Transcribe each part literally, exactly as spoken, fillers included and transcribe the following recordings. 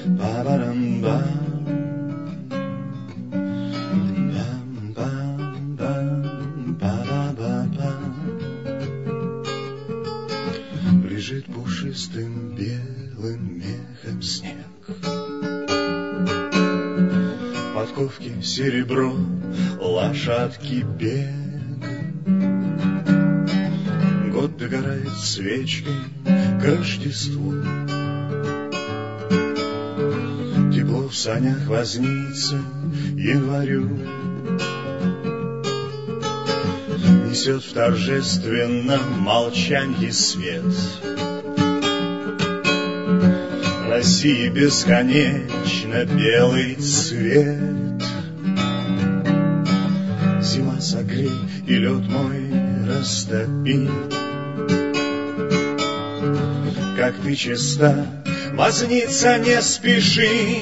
Лежит пушистым белым мехом снег, подковки серебро, лошадки бег. Год догорает свечкой к Рождеству, тепло в санях возницы январю. Несет в торжественном молчанье свет России бесконечно белый цвет. Зима согрей и лед мой растопи, как ты чиста, возница, не спеши.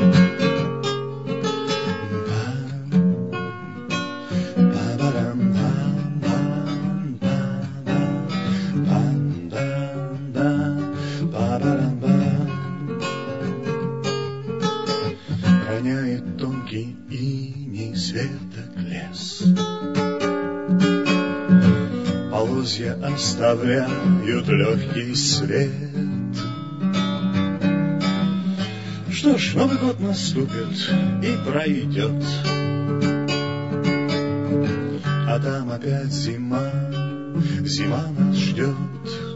Роняет тонкий иней светок лес, полозья оставляют легкий свет. Что ж, Новый год наступит и пройдет, а там опять зима, зима нас ждет.